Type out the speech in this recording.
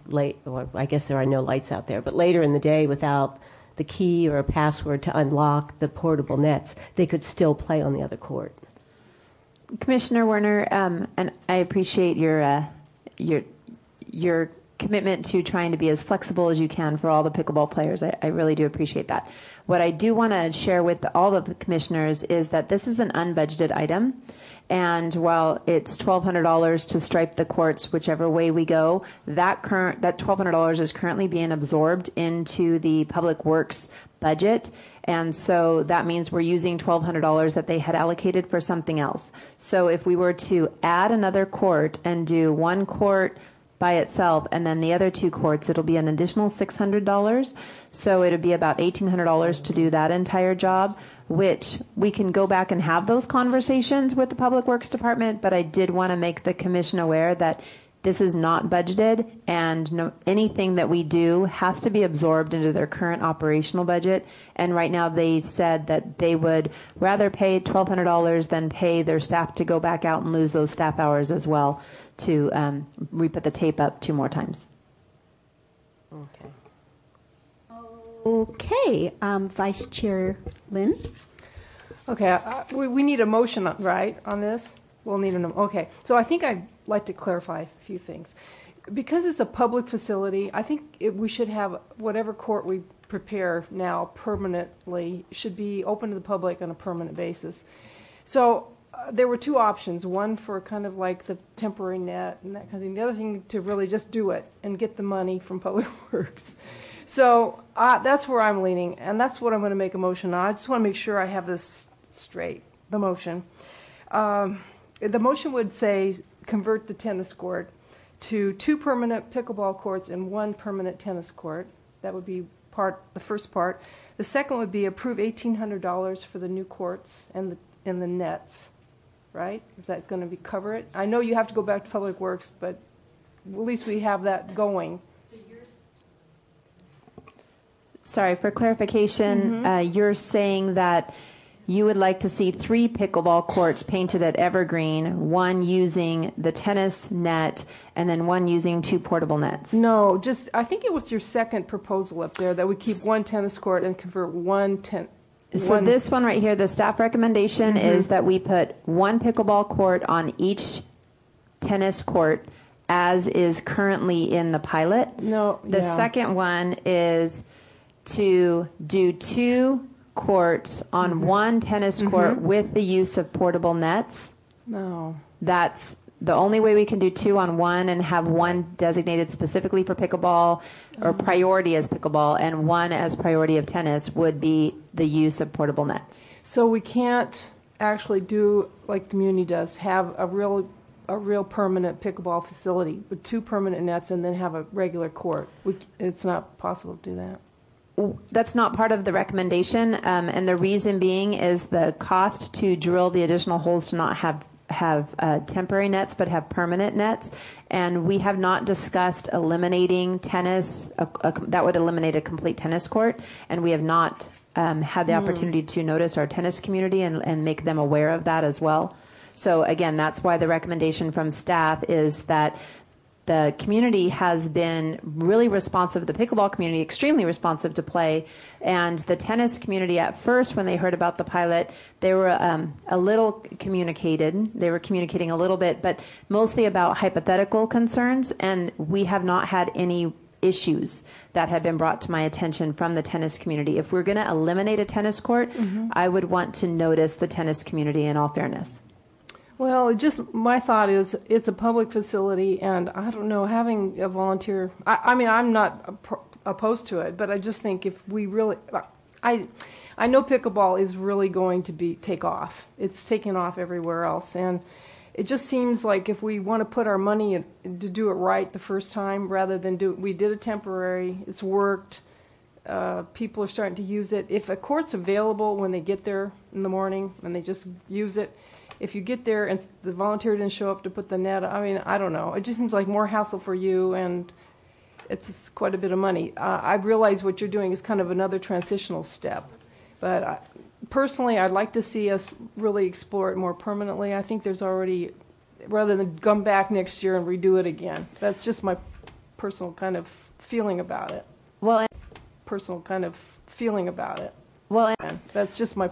late, or I guess there are no lights out there, but later in the day without the key or a password to unlock the portable nets, they could still play on the other court. Commissioner Werner, and I appreciate your commitment to trying to be as flexible as you can for all the pickleball players. I really do appreciate that. What I do want to share with all of the commissioners is that this is an unbudgeted item. And while it's $1,200 to stripe the courts whichever way we go, that $1,200 is currently being absorbed into the Public Works budget. And so that means we're using $1,200 that they had allocated for something else. So if we were to add another court and do one court by itself and then the other two courts, it'll be an additional $600. So it'll be about $1,800 to do that entire job, which we can go back and have those conversations with the Public Works Department. But I did want to make the commission aware that this is not budgeted, and anything that we do has to be absorbed into their current operational budget. And right now they said that they would rather pay $1,200 than pay their staff to go back out and lose those staff hours as well to re-put the tape up 2 more times. Okay. Vice Chair Lynn? Okay, we need a motion, right, on this? We'll need okay. So I think I'd like to clarify a few things. Because it's a public facility, I think we should have whatever court we prepare now permanently should be open to the public on a permanent basis. So there were 2 options, one for kind of like the temporary net and that kind of thing. The other thing to really just do it and get the money from Public Works. So that's where I'm leaning, and that's what I'm going to make a motion on. I just want to make sure I have this straight, the motion. The motion would say convert the tennis court to 2 permanent pickleball courts and 1 permanent tennis court. That would be the first part. The second would be approve $1,800 for the new courts and the nets. Right? Is that going to cover it? I know you have to go back to Public Works, but at least we have that going. Sorry, for clarification, you're saying that you would like to see 3 pickleball courts painted at evergreen, 1 using the tennis net, and then 1 using 2 portable nets. No, I think it was your second proposal up there that we keep 1 tennis court and convert 1 So this one right here, the staff recommendation is that we put 1 pickleball court on each tennis court as is currently in the pilot. No, The second one is to do 2 courts on 1 tennis court with the use of portable nets. No. That's the only way we can do 2 on 1 and have 1 designated specifically for pickleball or priority as pickleball and 1 as priority of tennis would be the use of portable nets. So we can't actually do like the community does, have a real permanent pickleball facility with 2 permanent nets and then have a regular court. It's not possible to do that. That's not part of the recommendation, and the reason being is the cost to drill the additional holes to not have temporary nets but have permanent nets, and we have not discussed eliminating tennis. That would eliminate a complete tennis court, and we have not had the opportunity to notice our tennis community and make them aware of that as well. So again, that's why the recommendation from staff is that the community has been really responsive, the pickleball community extremely responsive to play, and the tennis community at first when they heard about the pilot, they were a little communicated. They were communicating a little bit, but mostly about hypothetical concerns, and we have not had any issues that have been brought to my attention from the tennis community. If we're going to eliminate a tennis court, I would want to notice the tennis community in all fairness. Well, my thought is it's a public facility, and I don't know, having a volunteer, I mean, I'm not opposed to it, but I just think if we really, I know pickleball is really going to take off. It's taking off everywhere else, and it just seems like if we want to put our money in, to do it right the first time, rather than we did a temporary, it's worked, people are starting to use it. If a court's available when they get there in the morning and they just use it, if you get there and the volunteer didn't show up to put the net, I mean, I don't know. It just seems like more hassle for you, and it's quite a bit of money. I realize what you're doing is kind of another transitional step. But personally, I'd like to see us really explore it more permanently. I think there's already, rather than come back next year and redo it again. That's just my personal kind of feeling about it. Well, Personal kind of feeling about it. well, And that's just my